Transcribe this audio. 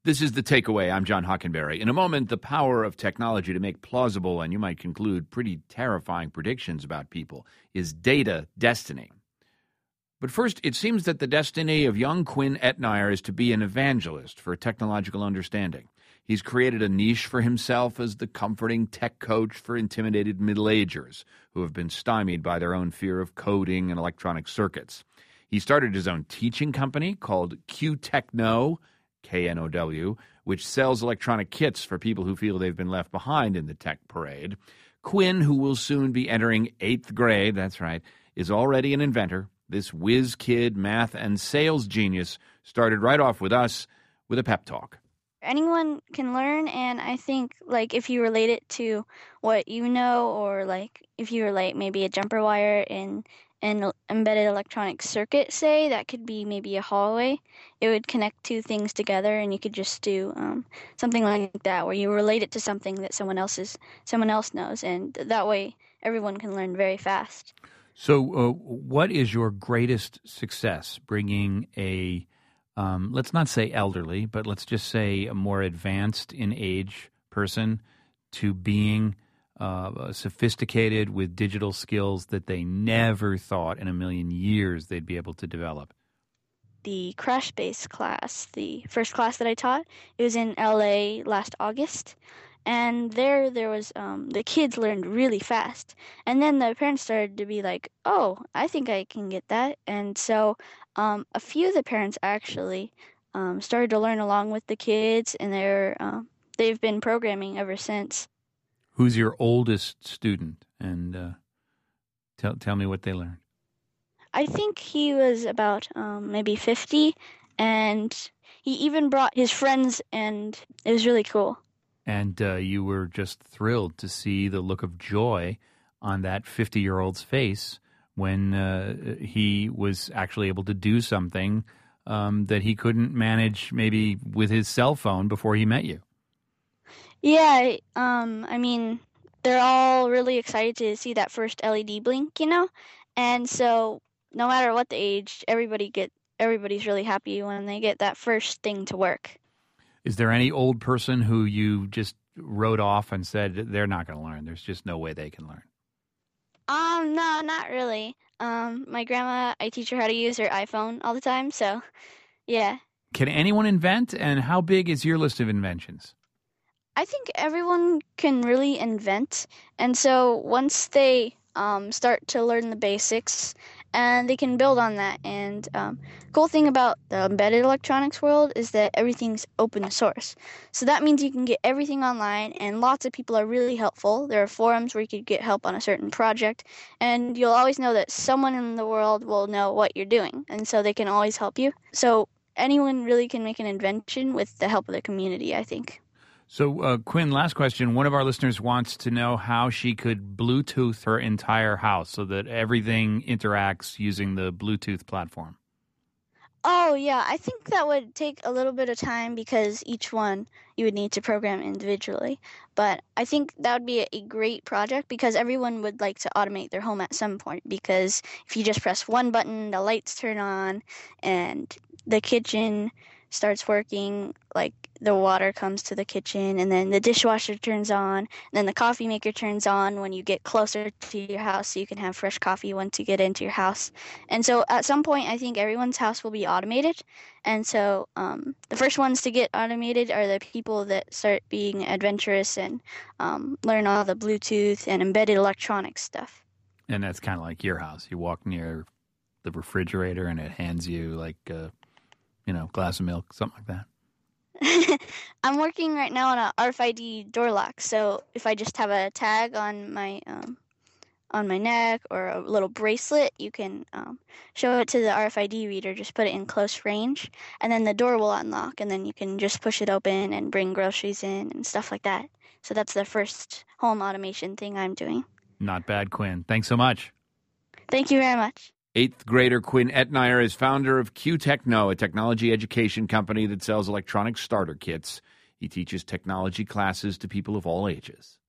This is The Takeaway. I'm John Hockenberry. In a moment, the power of technology to make plausible and you might conclude pretty terrifying predictions about people is data destiny. But first, it seems that the destiny of young Quinn Etnier is to be an evangelist for technological understanding. He's created a niche for himself as the comforting tech coach for intimidated middle-agers who have been stymied by their own fear of coding and electronic circuits. He started his own teaching company called QTechno, K-N-O-W, which sells electronic kits for people who feel they've been left behind in the tech parade. Quinn, who will soon be entering 8th grade, that's right, is already an inventor. This whiz kid, math and sales genius started right off with us with a pep talk. Anyone can learn, and I think, if you relate it to what you know, or, if you relate maybe a jumper wire in an embedded electronic circuit, say, that could be maybe a hallway. It would connect two things together, and you could just do something like that, where you relate it to something that someone else knows, and that way everyone can learn very fast. So what is your greatest success bringing a, let's not say elderly, but let's just say a more advanced in age person to being sophisticated with digital skills that they never thought in a million years they'd be able to develop? The Crashbase class, the first class that I taught, it was in LA last August. And there was, the kids learned really fast. And then the parents started to be like, oh, I think I can get that. And so a few of the parents actually started to learn along with the kids, and they've been programming ever since. Who's your oldest student? And tell me what they learned. I think he was about maybe 50, and he even brought his friends, and it was really cool. And you were just thrilled to see the look of joy on that 50-year-old's face when he was actually able to do something that he couldn't manage maybe with his cell phone before he met you. Yeah, I mean, they're all really excited to see that first LED blink, And so no matter what the age, everybody's really happy when they get that first thing to work. Is there any old person who you just wrote off and said they're not going to learn? There's just no way they can learn. No, not really. My grandma, I teach her how to use her iPhone all the time, so yeah. Can anyone invent, and how big is your list of inventions? I think everyone can really invent, and so once they start to learn the basics, and they can build on that. And cool thing about the embedded electronics world is that everything's open source. So that means you can get everything online, and lots of people are really helpful. There are forums where you could get help on a certain project, and you'll always know that someone in the world will know what you're doing, and so they can always help you. So anyone really can make an invention with the help of the community, I think. So, Quinn, last question. One of our listeners wants to know how she could Bluetooth her entire house so that everything interacts using the Bluetooth platform. Oh, yeah. I think that would take a little bit of time because each one you would need to program individually. But I think that would be a great project because everyone would like to automate their home at some point, because if you just press one button, the lights turn on and the kitchen starts working, like the water comes to the kitchen, and then the dishwasher turns on, and then the coffee maker turns on when you get closer to your house so you can have fresh coffee once you get into your house. And so at some point, I think everyone's house will be automated. And so the first ones to get automated are the people that start being adventurous and learn all the Bluetooth and embedded electronics stuff. And that's kind of like your house. You walk near the refrigerator and it hands you like glass of milk, something like that. I'm working right now on a RFID door lock. So if I just have a tag on my neck or a little bracelet, you can show it to the RFID reader. Just put it in close range, and then the door will unlock, and then you can just push it open and bring groceries in and stuff like that. So that's the first home automation thing I'm doing. Not bad, Quinn. Thanks so much. Thank you very much. 8th grader Quinn Etnier is founder of QTechno, a technology education company that sells electronic starter kits. He teaches technology classes to people of all ages.